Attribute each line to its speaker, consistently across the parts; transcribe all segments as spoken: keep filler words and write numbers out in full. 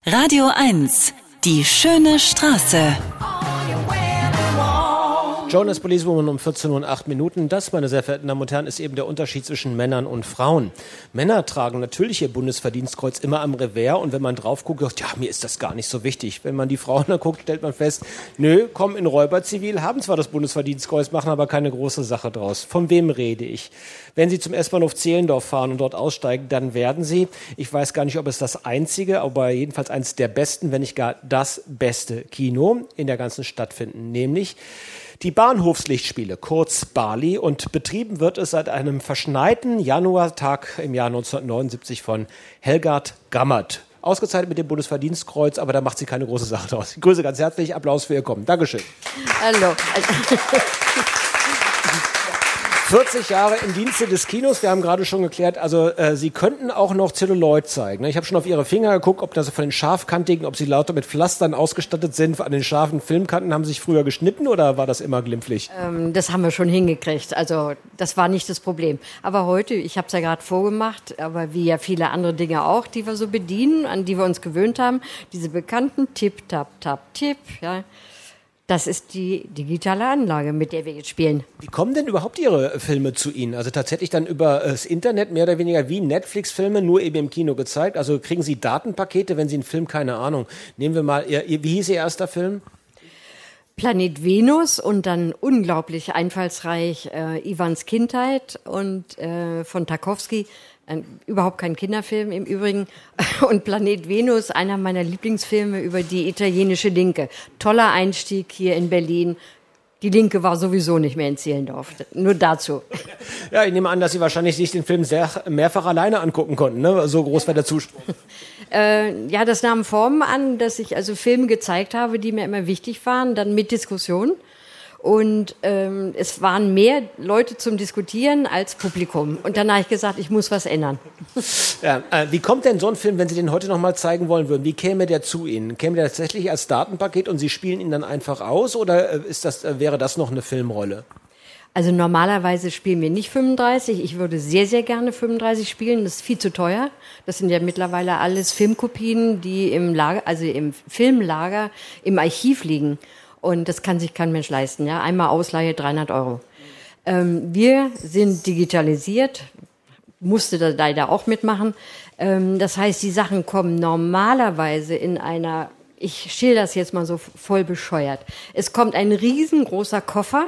Speaker 1: Radio eins, die schöne Straße.
Speaker 2: Jonas Policewoman um vierzehn Uhr und acht Minuten. Das, meine sehr verehrten Damen und Herren, ist eben der Unterschied zwischen Männern und Frauen. Männer tragen natürlich ihr Bundesverdienstkreuz immer am Revers und wenn man drauf guckt, sagt, ja, mir ist das gar nicht so wichtig. Wenn man die Frauen anguckt, stellt man fest, nö, kommen in Räuberzivil, haben zwar das Bundesverdienstkreuz, machen aber keine große Sache draus. Von wem rede ich? Wenn Sie zum S-Bahnhof Zehlendorf fahren und dort aussteigen, dann werden Sie, ich weiß gar nicht, ob es das einzige, aber jedenfalls eines der besten, wenn nicht gar das beste Kino in der ganzen Stadt finden, nämlich die Bahnhofslichtspiele, kurz Bali, und betrieben wird es seit einem verschneiten Januartag im Jahr neunzehnhundertneunundsiebzig von Helgard Gammert. Ausgezeichnet mit dem Bundesverdienstkreuz, aber da macht sie keine große Sache draus. Ich grüße ganz herzlich, Applaus für Ihr Kommen. Dankeschön.
Speaker 3: Hallo.
Speaker 2: vierzig Jahre im Dienste des Kinos, wir haben gerade schon geklärt, also äh, Sie könnten auch noch Zelluloid zeigen. Ich habe schon auf Ihre Finger geguckt, ob das von den scharfkantigen, ob Sie lauter mit Pflastern ausgestattet sind. An den scharfen Filmkanten haben Sie sich früher geschnitten oder war das immer glimpflich?
Speaker 3: Ähm, das haben wir schon hingekriegt, also das war nicht das Problem. Aber heute, ich habe es ja gerade vorgemacht, aber wie ja viele andere Dinge auch, die wir so bedienen, an die wir uns gewöhnt haben, diese bekannten Tipp, Tap, Tap, Tipp, ja. Das ist die digitale Anlage, mit der wir jetzt spielen.
Speaker 2: Wie kommen denn überhaupt Ihre Filme zu Ihnen? Also tatsächlich dann über das Internet, mehr oder weniger wie Netflix-Filme, nur eben im Kino gezeigt? Also kriegen Sie Datenpakete, wenn Sie einen Film, keine Ahnung, nehmen wir mal, Ihr, wie hieß Ihr erster Film?
Speaker 3: Planet Venus und dann unglaublich einfallsreich äh, Iwans Kindheit und äh, von Tarkovsky. Ein, überhaupt kein Kinderfilm im Übrigen. Und Planet Venus, einer meiner Lieblingsfilme über die italienische Linke. Toller Einstieg hier in Berlin. Die Linke war sowieso nicht mehr in Zehlendorf. Nur dazu.
Speaker 2: Ja, ich nehme an, dass Sie wahrscheinlich sich den Film sehr mehrfach alleine angucken konnten, ne? So groß war der Zuspruch.
Speaker 3: äh, ja, das nahm Formen an, dass ich also Filme gezeigt habe, die mir immer wichtig waren, dann mit Diskussion. Und ähm, es waren mehr Leute zum Diskutieren als Publikum. Und dann habe ich gesagt, ich muss was ändern.
Speaker 2: Ja, äh, wie kommt denn so ein Film, wenn Sie den heute noch mal zeigen wollen würden? Wie käme der zu Ihnen? Käme der tatsächlich als Datenpaket und Sie spielen ihn dann einfach aus? Oder äh, ist das, äh, wäre das noch eine Filmrolle?
Speaker 3: Also normalerweise spielen wir nicht fünfunddreißig. Ich würde sehr, sehr gerne fünfunddreißig spielen. Das ist viel zu teuer. Das sind ja mittlerweile alles Filmkopien, die im Lager, also im Filmlager im Archiv liegen. Und das kann sich kein Mensch leisten. Ja, einmal Ausleihe dreihundert Euro. Ähm, wir sind digitalisiert, musste da leider auch mitmachen. Ähm, das heißt, die Sachen kommen normalerweise in einer, ich schilder das jetzt mal so voll bescheuert. Es kommt ein riesengroßer Koffer,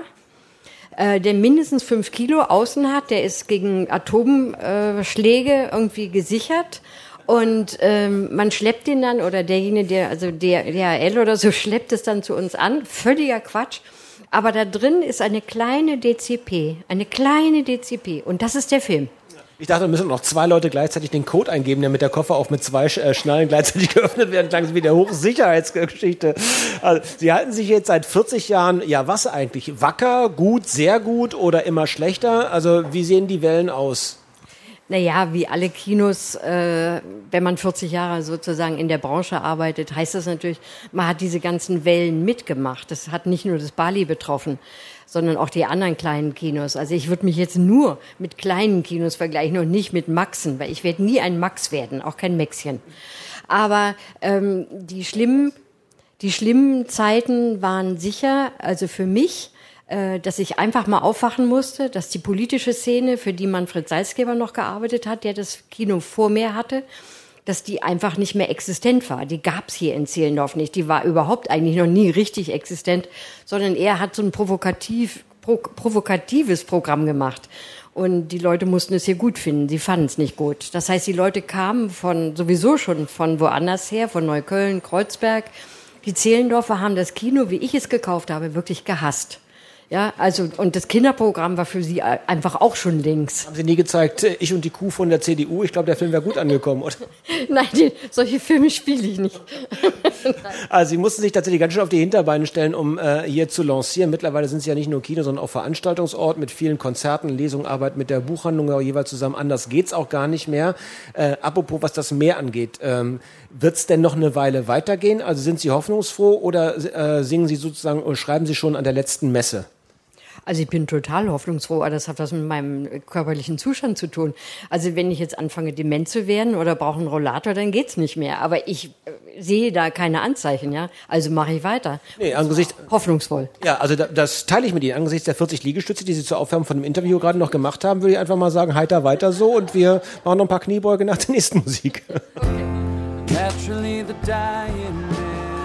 Speaker 3: äh, der mindestens fünf Kilo außen hat. Der ist gegen Atomschläge äh, irgendwie gesichert. Und ähm, man schleppt den dann, oder derjenige, der, also der D H L oder so, schleppt es dann zu uns an. Völliger Quatsch. Aber da drin ist eine kleine D C P, eine kleine D C P. Und das ist der Film.
Speaker 2: Ich dachte, da müssen noch zwei Leute gleichzeitig den Code eingeben, damit der Koffer auch mit zwei äh, Schnallen gleichzeitig geöffnet werden kann. Das ist wie der Hochsicherheitsgeschichte. Also, Sie halten sich jetzt seit vierzig Jahren, ja was eigentlich, wacker, gut, sehr gut oder immer schlechter? Also wie sehen die Wellen aus?
Speaker 3: Naja, wie alle Kinos, äh, wenn man vierzig Jahre sozusagen in der Branche arbeitet, heißt das natürlich, man hat diese ganzen Wellen mitgemacht. Das hat nicht nur das Bali betroffen, sondern auch die anderen kleinen Kinos. Also ich würde mich jetzt nur mit kleinen Kinos vergleichen und nicht mit Maxen, weil ich werde nie ein Max werden, auch kein Maxchen. Aber ähm, die schlimmen, die schlimmen Zeiten waren sicher, also für mich, dass ich einfach mal aufwachen musste, dass die politische Szene, für die Manfred Salzgeber noch gearbeitet hat, der das Kino vor mir hatte, dass die einfach nicht mehr existent war. Die gab's hier in Zehlendorf nicht. Die war überhaupt eigentlich noch nie richtig existent, sondern er hat so ein provokativ, pro, provokatives Programm gemacht. Und die Leute mussten es hier gut finden. Sie fanden es nicht gut. Das heißt, die Leute kamen von sowieso schon von woanders her, von Neukölln, Kreuzberg. Die Zehlendorfer haben das Kino, wie ich es gekauft habe, wirklich gehasst. Ja, also, und das Kinderprogramm war für sie einfach auch schon links.
Speaker 2: Haben Sie nie gezeigt, Ich und die Kuh von der C D U? Ich glaube, der Film wäre gut angekommen, oder?
Speaker 3: Nein, die, solche Filme spiele ich nicht.
Speaker 2: Also Sie mussten sich tatsächlich ganz schön auf die Hinterbeine stellen, um äh, hier zu lancieren. Mittlerweile sind Sie ja nicht nur Kino, sondern auch Veranstaltungsort mit vielen Konzerten, Lesungen, Arbeit mit der Buchhandlung auch jeweils zusammen. Anders geht's auch gar nicht mehr. Äh, apropos, was das Mehr angeht, ähm, wird's denn noch eine Weile weitergehen? Also sind Sie hoffnungsfroh oder äh, singen Sie sozusagen oder schreiben Sie schon an der letzten Messe?
Speaker 3: Also ich bin total hoffnungsfroh, aber das hat was mit meinem körperlichen Zustand zu tun. Also wenn ich jetzt anfange, dement zu werden oder brauche einen Rollator, dann geht's nicht mehr. Aber ich äh, sehe da keine Anzeichen, ja. Also mache ich weiter. Nee, angesichts hoffnungsvoll.
Speaker 2: Ja, also da, das teile ich mit Ihnen. Angesichts der vierzig Liegestütze, die Sie zur Aufwärmung von dem Interview gerade noch gemacht haben, würde ich einfach mal sagen, heiter weiter so und wir machen noch ein paar Kniebeuge nach der nächsten Musik. Okay. Naturally the dying man.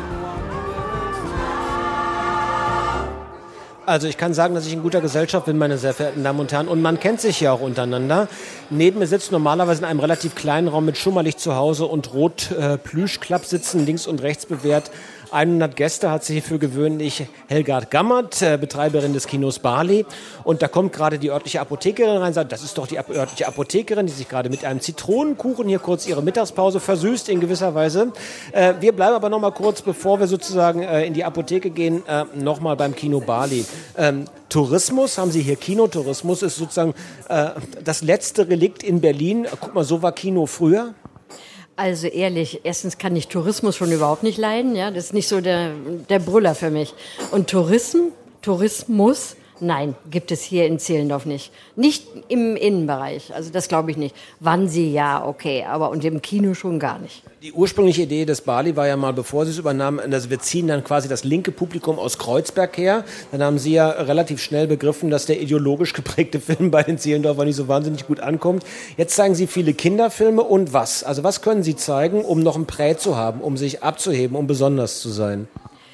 Speaker 2: Also ich kann sagen, dass ich in guter Gesellschaft bin, meine sehr verehrten Damen und Herren. Und man kennt sich ja auch untereinander. Neben mir sitzt normalerweise in einem relativ kleinen Raum mit Schummerlicht zu Hause und rot äh, Plüschklapp sitzen, links und rechts bewehrt. hundert Gäste hat sie für gewöhnlich Helgard Gammert, äh, Betreiberin des Kinos Bali. Und da kommt gerade die örtliche Apothekerin rein und sagt, das ist doch die ap- örtliche Apothekerin, die sich gerade mit einem Zitronenkuchen hier kurz ihre Mittagspause versüßt in gewisser Weise. Äh, wir bleiben aber noch mal kurz, bevor wir sozusagen äh, in die Apotheke gehen, äh, noch mal beim Kino Bali. Ähm, Tourismus, haben Sie hier Kinotourismus, ist sozusagen äh, das letzte Relikt in Berlin. Guck mal, so war Kino früher.
Speaker 3: Also ehrlich, erstens kann ich Tourismus schon überhaupt nicht leiden, ja, das ist nicht so der, der Brüller für mich. Und Tourism, Tourismus, nein, gibt es hier in Zehlendorf nicht. Nicht im Innenbereich, also das glaube ich nicht. Wannsee ja, okay, aber und im Kino schon gar nicht.
Speaker 2: Die ursprüngliche Idee des Bali war ja mal, bevor Sie es übernahmen, also wir ziehen dann quasi das linke Publikum aus Kreuzberg her. Dann haben Sie ja relativ schnell begriffen, dass der ideologisch geprägte Film bei den Zehlendorfer nicht so wahnsinnig gut ankommt. Jetzt zeigen Sie viele Kinderfilme und was? Also was können Sie zeigen, um noch ein Prä zu haben, um sich abzuheben, um besonders zu sein?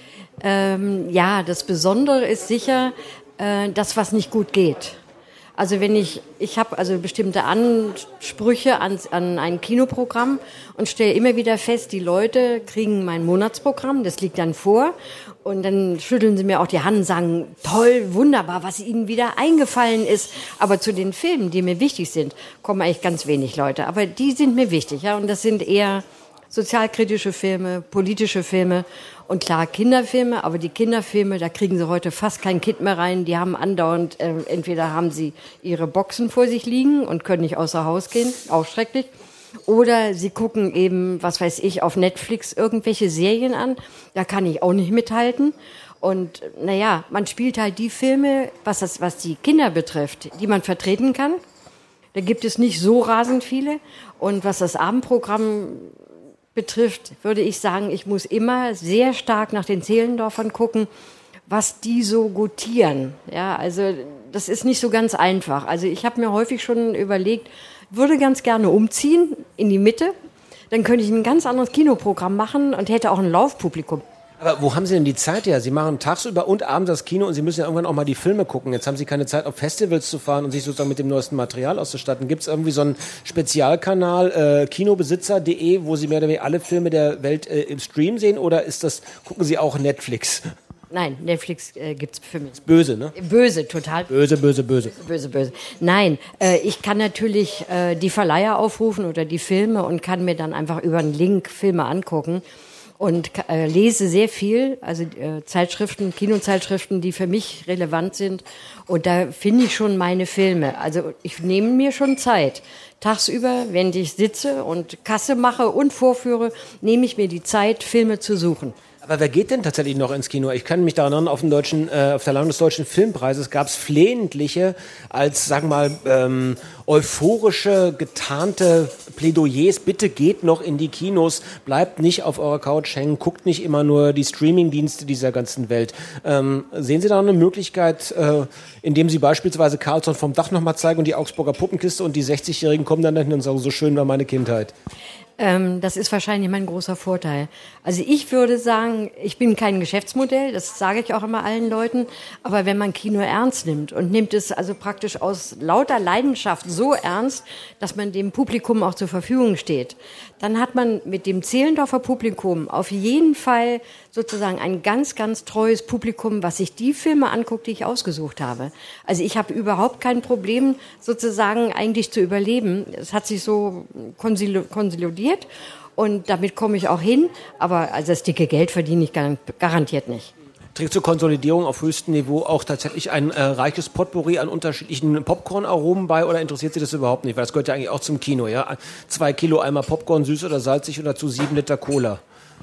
Speaker 3: Ähm, ja, das Besondere ist sicher äh, das, was nicht gut geht. Also wenn ich, ich habe also bestimmte Ansprüche an, an ein Kinoprogramm und stelle immer wieder fest, die Leute kriegen mein Monatsprogramm, das liegt dann vor und dann schütteln sie mir auch die Hand und sagen, toll, wunderbar, was ihnen wieder eingefallen ist. Aber zu den Filmen, die mir wichtig sind, kommen eigentlich ganz wenig Leute. Aber die sind mir wichtig, ja, und das sind eher sozialkritische Filme, politische Filme und klar Kinderfilme, aber die Kinderfilme, da kriegen sie heute fast kein Kind mehr rein. Die haben andauernd, äh, entweder haben sie ihre Boxen vor sich liegen und können nicht außer Haus gehen, auch schrecklich, oder sie gucken eben, was weiß ich, auf Netflix irgendwelche Serien an, da kann ich auch nicht mithalten. Und naja, man spielt halt die Filme, was, das, was die Kinder betrifft, die man vertreten kann. Da gibt es nicht so rasend viele. Und was das Abendprogramm betrifft, würde ich sagen, ich muss immer sehr stark nach den Zehlendorfern gucken, was die so gutieren. Ja, also das ist nicht so ganz einfach. Also ich habe mir häufig schon überlegt, würde ganz gerne umziehen in die Mitte, dann könnte ich ein ganz anderes Kinoprogramm machen und hätte auch ein Laufpublikum.
Speaker 2: Aber wo haben Sie denn die Zeit her? Sie machen tagsüber und abends das Kino und Sie müssen ja irgendwann auch mal die Filme gucken. Jetzt haben Sie keine Zeit, auf Festivals zu fahren und sich sozusagen mit dem neuesten Material auszustatten. Gibt es irgendwie so einen Spezialkanal, äh, kinobesitzer punkt de, wo Sie mehr oder weniger alle Filme der Welt äh, im Stream sehen? Oder ist das, gucken Sie auch Netflix?
Speaker 3: Nein, Netflix äh, gibt's für mich.
Speaker 2: Ist böse, ne?
Speaker 3: Böse, total.
Speaker 2: Böse, böse, böse.
Speaker 3: Böse, böse. Nein, äh, ich kann natürlich äh, die Verleiher aufrufen oder die Filme und kann mir dann einfach über einen Link Filme angucken. Und äh, lese sehr viel, also äh, Zeitschriften, Kinozeitschriften, die für mich relevant sind. Und da finde ich schon meine Filme. Also ich nehme mir schon Zeit. Tagsüber, wenn ich sitze und Kasse mache und vorführe, nehme ich mir die Zeit, Filme zu suchen.
Speaker 2: Aber wer geht denn tatsächlich noch ins Kino? Ich kann mich daran erinnern, auf, dem deutschen, äh, auf der Landung des Deutschen Filmpreises gab es flehentliche, als, sagen wir mal, ähm, euphorische, getarnte Plädoyers. Bitte geht noch in die Kinos, bleibt nicht auf eurer Couch hängen, guckt nicht immer nur die Streamingdienste dieser ganzen Welt. Ähm, sehen Sie da eine Möglichkeit, äh, indem Sie beispielsweise Carlson vom Dach nochmal zeigen und die Augsburger Puppenkiste und die sechzigjährigen kommen dann dahin und sagen, so schön war meine Kindheit?
Speaker 3: Ähm, das ist wahrscheinlich mein großer Vorteil. Also ich würde sagen, ich bin kein Geschäftsmodell, das sage ich auch immer allen Leuten, aber wenn man Kino ernst nimmt und nimmt es also praktisch aus lauter Leidenschaft so ernst, dass man dem Publikum auch zur Verfügung steht, dann hat man mit dem Zehlendorfer Publikum auf jeden Fall sozusagen ein ganz, ganz treues Publikum, was sich die Filme anguckt, die ich ausgesucht habe. Also ich habe überhaupt kein Problem, sozusagen eigentlich zu überleben. Es hat sich so konsolidiert und damit komme ich auch hin, aber also das dicke Geld verdiene ich garantiert nicht.
Speaker 2: Trägt zur Konsolidierung auf höchstem Niveau auch tatsächlich ein äh, reiches Potpourri an unterschiedlichen Popcorn-Aromen bei oder interessiert Sie das überhaupt nicht? Weil das gehört ja eigentlich auch zum Kino, ja? Zwei Kilo Eimer Popcorn, süß oder salzig und dazu sieben Liter Cola.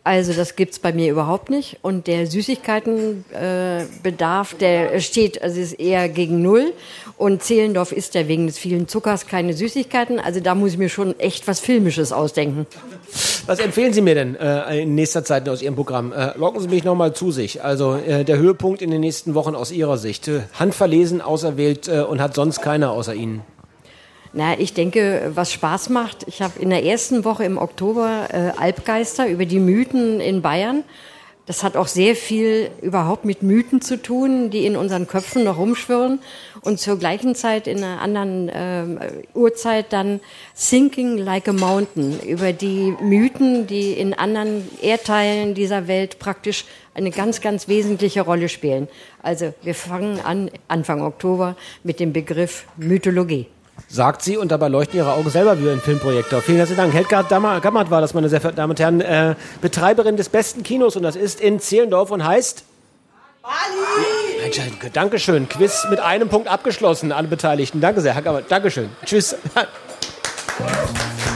Speaker 3: Also das gibt's bei mir überhaupt nicht. Und der Süßigkeitenbedarf, äh, der steht, also ist eher gegen Null. Und Zehlendorf isst ja wegen des vielen Zuckers keine Süßigkeiten. Also da muss ich mir schon echt was Filmisches ausdenken.
Speaker 2: Was empfehlen Sie mir denn äh, in nächster Zeit aus Ihrem Programm? Äh, locken Sie mich nochmal zu sich. Also äh, der Höhepunkt in den nächsten Wochen aus Ihrer Sicht. Äh, handverlesen, auserwählt äh, und hat sonst keiner außer Ihnen.
Speaker 3: Na, ich denke, was Spaß macht, ich habe in der ersten Woche im Oktober äh, Alpgeister über die Mythen in Bayern. Das hat auch sehr viel überhaupt mit Mythen zu tun, die in unseren Köpfen noch rumschwirren. Und zur gleichen Zeit, in einer anderen äh, Uhrzeit, dann Sinking Like a Mountain, über die Mythen, die in anderen Erdteilen dieser Welt praktisch eine ganz, ganz wesentliche Rolle spielen. Also wir fangen an, Anfang Oktober, mit dem Begriff Mythologie.
Speaker 2: Sagt sie, und dabei leuchten ihre Augen selber wie ein Filmprojektor. Vielen herzlichen Dank. Hildegard Gammert war das, meine sehr verehrten Damen und Herren, äh, Betreiberin des besten Kinos, und das ist in Zehlendorf und heißt Bali! Mensch, Dankeschön. Quiz mit einem Punkt abgeschlossen, alle Beteiligten. Danke sehr, Herr Gammert. Dankeschön. Tschüss.